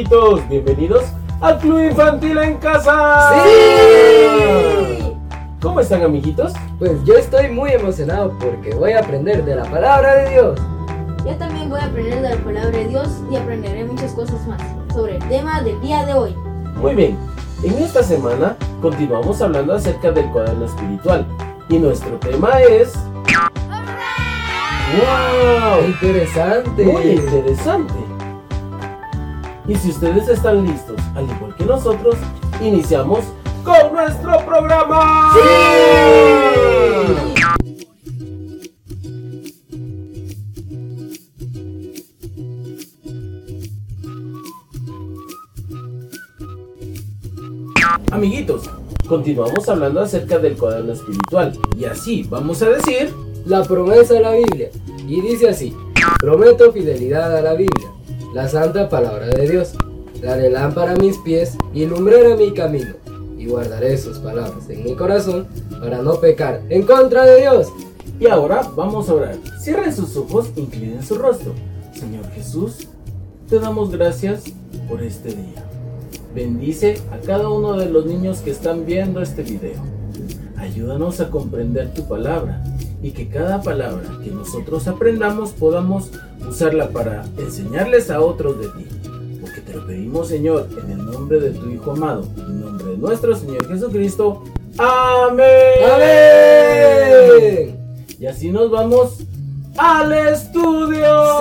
amiguitos? Bienvenidos al Club Infantil en Casa. ¡Sí! ¿Cómo están, amiguitos? Pues yo estoy muy emocionado porque voy a aprender de la palabra de Dios. Yo también voy a aprender de la palabra de Dios y aprenderé muchas cosas más sobre el tema del día de hoy. Muy bien, en esta semana continuamos hablando acerca del cuaderno espiritual y nuestro tema es... ¡Wow! ¡Interesante! Muy interesante. Y si ustedes están listos, al igual que nosotros, iniciamos con nuestro programa. ¡Sí! Amiguitos, continuamos hablando acerca del cuaderno espiritual y así vamos a decir... La promesa de la Biblia. Y dice así: prometo fidelidad a la Biblia, la santa palabra de Dios. Daré lámpara a mis pies y lumbrera mi camino. Y guardaré sus palabras en mi corazón para no pecar en contra de Dios. Y ahora vamos a orar. Cierren sus ojos, inclinen su rostro. Señor Jesús, te damos gracias por este día. Bendice a cada uno de los niños que están viendo este video. Ayúdanos a comprender tu palabra y que cada palabra que nosotros aprendamos podamos usarla para enseñarles a otros de ti. Porque te lo pedimos, Señor, en el nombre de tu Hijo amado, en el nombre de nuestro Señor Jesucristo. ¡Amén! ¡Amén! Y así nos vamos al estudio.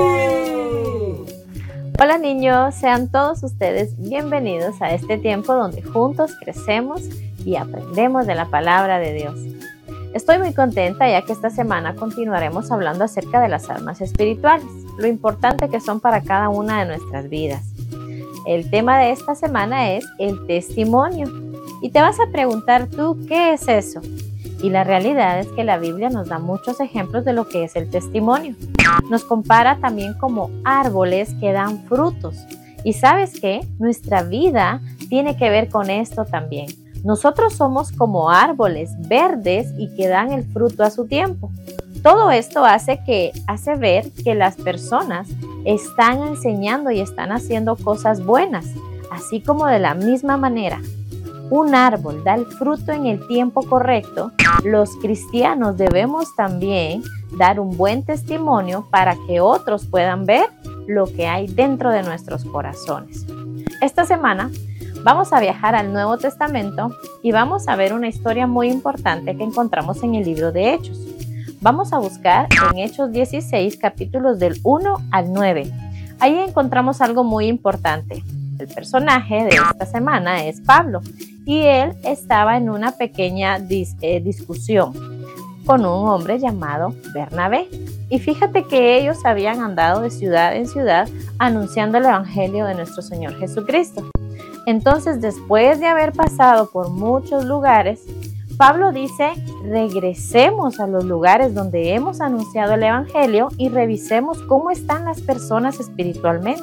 ¡Sí! Hola niños, sean todos ustedes bienvenidos a este tiempo donde juntos crecemos y aprendemos de la palabra de Dios. Estoy muy contenta ya que esta semana continuaremos hablando acerca de las armas espirituales, lo importante que son para cada una de nuestras vidas. El tema de esta semana es el testimonio. Y te vas a preguntar tú, ¿qué es eso? Y la realidad es que la Biblia nos da muchos ejemplos de lo que es el testimonio. Nos compara también como árboles que dan frutos. Y ¿sabes qué? Nuestra vida tiene que ver con esto también. Nosotros somos como árboles verdes y que dan el fruto a su tiempo. Todo esto hace ver que las personas están enseñando y están haciendo cosas buenas, así como de la misma manera un árbol da el fruto en el tiempo correcto. Los cristianos debemos también dar un buen testimonio para que otros puedan ver lo que hay dentro de nuestros corazones. Esta semana vamos a viajar al Nuevo Testamento y vamos a ver una historia muy importante que encontramos en el libro de Hechos. Vamos a buscar en Hechos 16, capítulos del 1 al 9. Ahí encontramos algo muy importante. El personaje de esta semana es Pablo y él estaba en una pequeña discusión con un hombre llamado Bernabé. Y fíjate que ellos habían andado de ciudad en ciudad anunciando el evangelio de nuestro Señor Jesucristo. Entonces, después de haber pasado por muchos lugares, Pablo dice: regresemos a los lugares donde hemos anunciado el evangelio y revisemos cómo están las personas espiritualmente.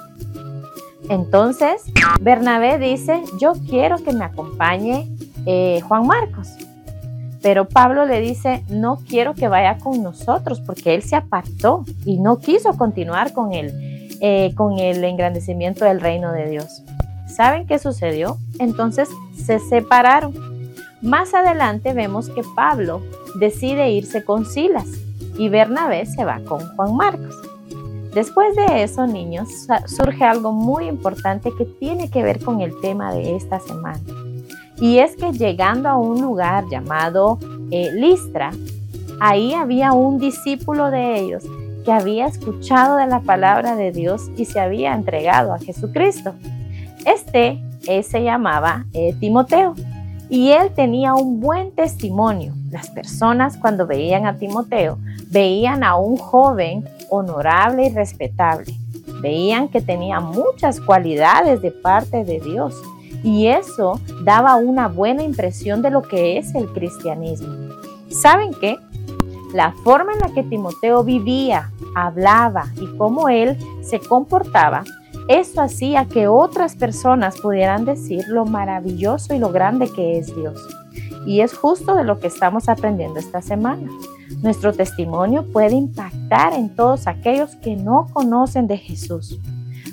Entonces, Bernabé dice: yo quiero que me acompañe Juan Marcos. Pero Pablo le dice: no quiero que vaya con nosotros, porque él se apartó y no quiso continuar con el engrandecimiento del reino de Dios. ¿Saben qué sucedió? Entonces se separaron. Más adelante vemos que Pablo decide irse con Silas y Bernabé se va con Juan Marcos. Después de eso, niños, surge algo muy importante que tiene que ver con el tema de esta semana. Y es que llegando a un lugar llamado Listra, ahí había un discípulo de ellos que había escuchado de la palabra de Dios y se había entregado a Jesucristo. Se llamaba Timoteo y él tenía un buen testimonio. Las personas cuando veían a Timoteo, veían a un joven honorable y respetable. Veían que tenía muchas cualidades de parte de Dios y eso daba una buena impresión de lo que es el cristianismo. ¿Saben qué? La forma en la que Timoteo vivía, hablaba y cómo él se comportaba, eso hacía que otras personas pudieran decir lo maravilloso y lo grande que es Dios. Y es justo de lo que estamos aprendiendo esta semana. Nuestro testimonio puede impactar en todos aquellos que no conocen de Jesús.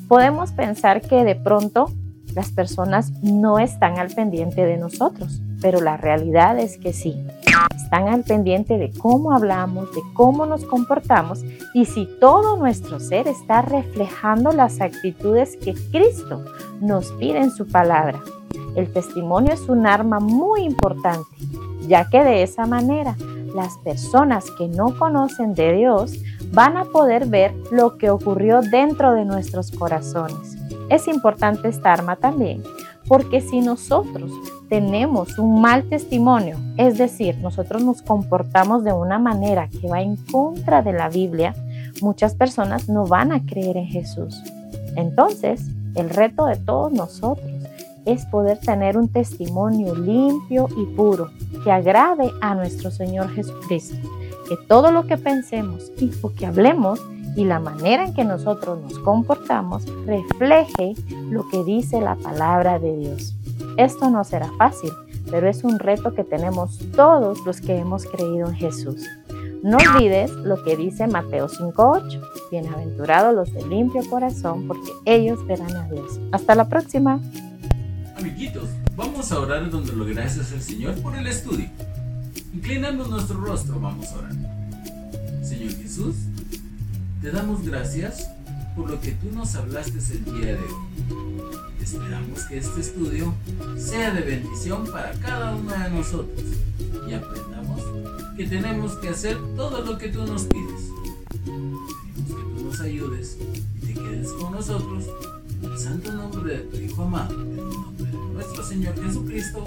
Podemos pensar que de pronto las personas no están al pendiente de nosotros, pero la realidad es que sí. Están al pendiente de cómo hablamos, de cómo nos comportamos y si todo nuestro ser está reflejando las actitudes que Cristo nos pide en su palabra. El testimonio es un arma muy importante, ya que de esa manera las personas que no conocen de Dios van a poder ver lo que ocurrió dentro de nuestros corazones. Es importante esta arma también, porque si nosotros tenemos un mal testimonio, es decir, nosotros nos comportamos de una manera que va en contra de la Biblia, muchas personas no van a creer en Jesús. Entonces, el reto de todos nosotros es poder tener un testimonio limpio y puro que agrade a nuestro Señor Jesucristo. Que todo lo que pensemos y lo que hablemos y la manera en que nosotros nos comportamos refleje lo que dice la palabra de Dios. Esto no será fácil, pero es un reto que tenemos todos los que hemos creído en Jesús. No olvides lo que dice Mateo 5:8. Bienaventurados los de limpio corazón, porque ellos verán a Dios. Hasta la próxima. Amiguitos, vamos a orar dándole gracias al Señor por el estudio. Inclinando nuestro rostro, vamos a orar. Señor Jesús, te damos gracias por lo que tú nos hablaste el día de hoy. Esperamos que este estudio sea de bendición para cada uno de nosotros y aprendamos que tenemos que hacer todo lo que tú nos pides. Pedimos que tú nos ayudes y te quedes con nosotros en el santo nombre de tu Hijo amado, en el nombre de nuestro Señor Jesucristo.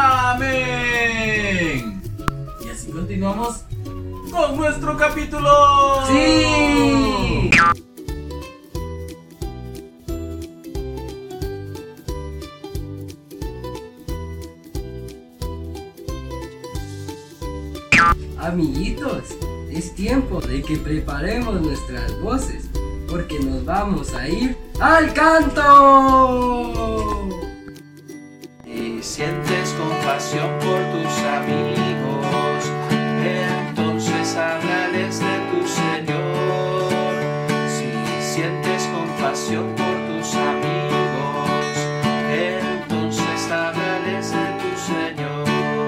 ¡Amén! Y así continuamos con nuestro capítulo. ¡Sí! Amiguitos, es tiempo de que preparemos nuestras voces, porque nos vamos a ir al canto. Si sientes compasión por tus amigos, entonces háblales de tu Señor. Si sientes compasión por tus amigos, entonces háblales de tu Señor.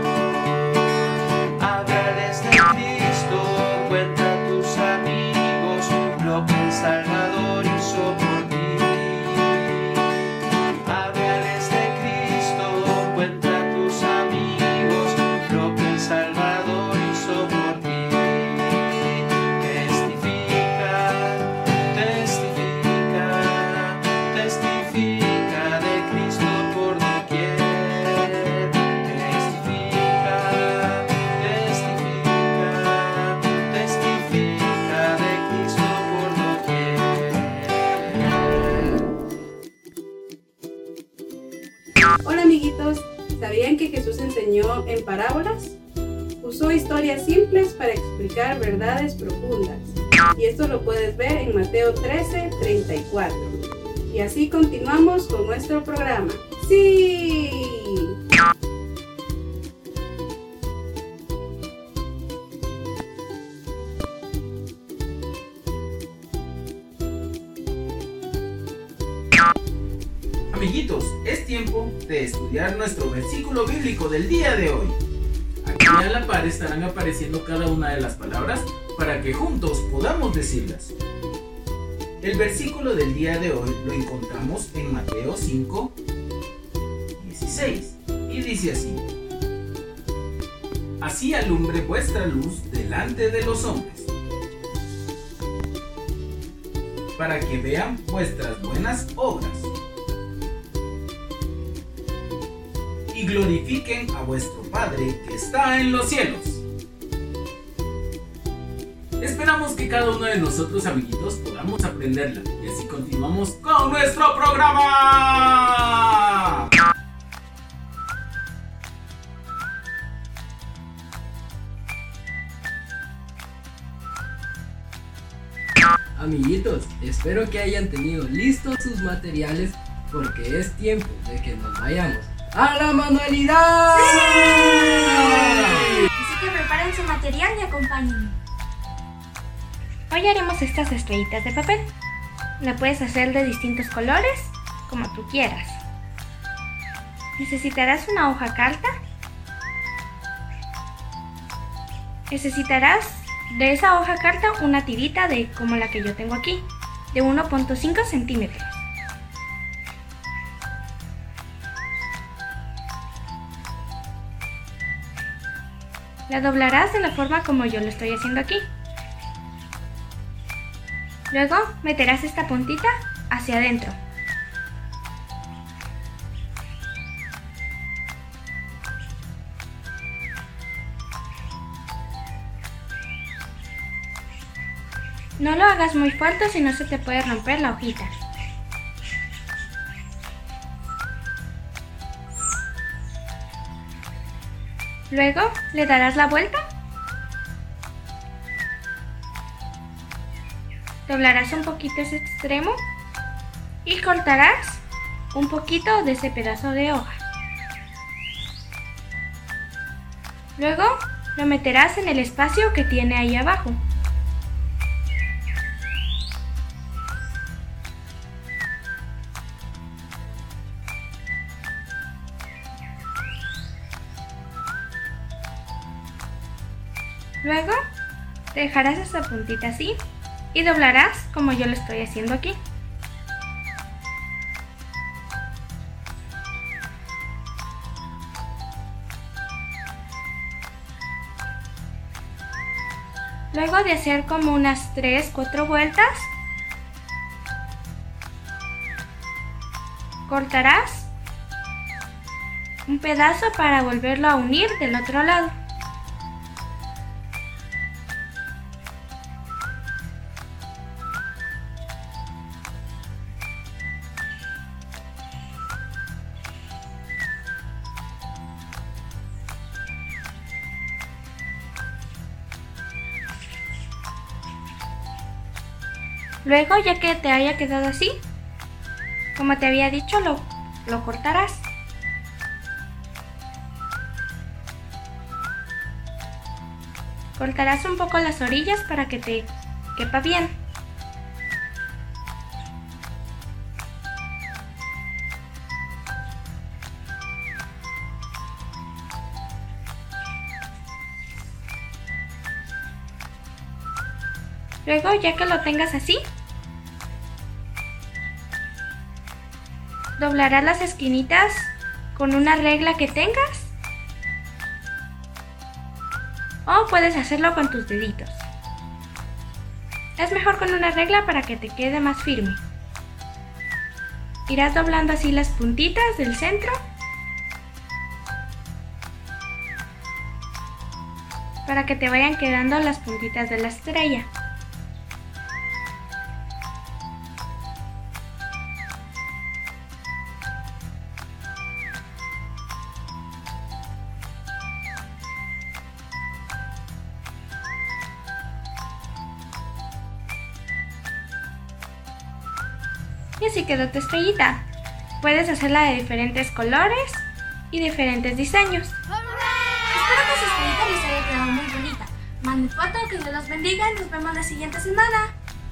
Háblales de Cristo, cuenta a tus amigos lo que el Salvador hizo por ti. Háblales de Cristo, cuenta a tus amigos lo que el Salvador hizo por ti. Testifica, testifica, testifica de Cristo por doquier. Testifica, testifica, testifica de Cristo por doquier. Hola amiguitos, ¿sabían que Jesús enseñó en parábolas? Usó historias simples para explicar verdades profundas. Y esto lo puedes ver en Mateo 13:34. Y así continuamos con nuestro programa. ¡Sí! Amiguitos, es tiempo de estudiar nuestro versículo bíblico del día de hoy. Aquí a la par estarán apareciendo cada una de las palabras para que juntos podamos decirlas. El versículo del día de hoy lo encontramos en Mateo 5:16 y dice así: Así alumbre vuestra luz delante de los hombres, para que vean vuestras buenas obras y glorifiquen a vuestro Padre que está en los cielos. Esperamos que cada uno de nosotros, amiguitos, podamos aprenderla y así continuamos con nuestro programa. Amiguitos, espero que hayan tenido listos sus materiales, porque es tiempo de que nos vayamos ¡a la manualidad! Así que preparen su material y acompáñenme. Hoy haremos estas estrellitas de papel. la puedes hacer de distintos colores, como tú quieras. Necesitarás una hoja carta. Necesitarás de esa hoja carta una tirita de como la que yo tengo aquí, de 1.5 centímetros. La doblarás de la forma como yo lo estoy haciendo aquí. Luego meterás esta puntita hacia adentro. No lo hagas muy fuerte, si no se te puede romper la hojita. Luego le darás la vuelta. Doblarás un poquito ese extremo y cortarás un poquito de ese pedazo de hoja. Luego lo meterás en el espacio que tiene ahí abajo. Luego dejarás esta puntita así y doblarás como yo lo estoy haciendo aquí. Luego de hacer como unas 3-4 vueltas, cortarás un pedazo para volverlo a unir del otro lado. Luego, ya que te haya quedado así, como te había dicho, lo cortarás. Cortarás un poco las orillas para que te quepa bien. Luego, ya que lo tengas así, doblarás las esquinitas con una regla que tengas, o puedes hacerlo con tus deditos. Es mejor con una regla para que te quede más firme. Irás doblando así las puntitas del centro para que te vayan quedando las puntitas de la estrella. Y así quedó tu estrellita. Puedes hacerla de diferentes colores y diferentes diseños. Espero que su estrellita les haya quedado muy bonita. Manden foto, que Dios los bendiga y nos vemos la siguiente semana.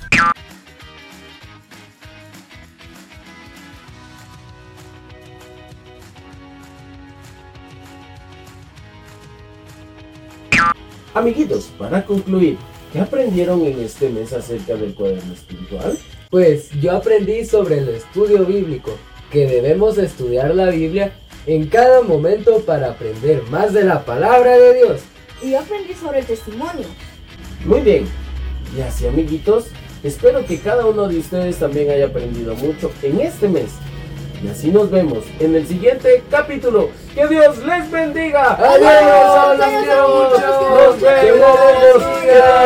Amiguitos, para concluir, ¿qué aprendieron en este mes acerca del cuaderno espiritual? Pues yo aprendí sobre el estudio bíblico, que debemos estudiar la Biblia en cada momento para aprender más de la palabra de Dios. Y yo aprendí sobre el testimonio. Muy bien, y así amiguitos, espero que cada uno de ustedes también haya aprendido mucho en este mes. Y así nos vemos en el siguiente capítulo. ¡Que Dios les bendiga! ¡Adiós! ¡Los quiero mucho! ¡Nos vemos!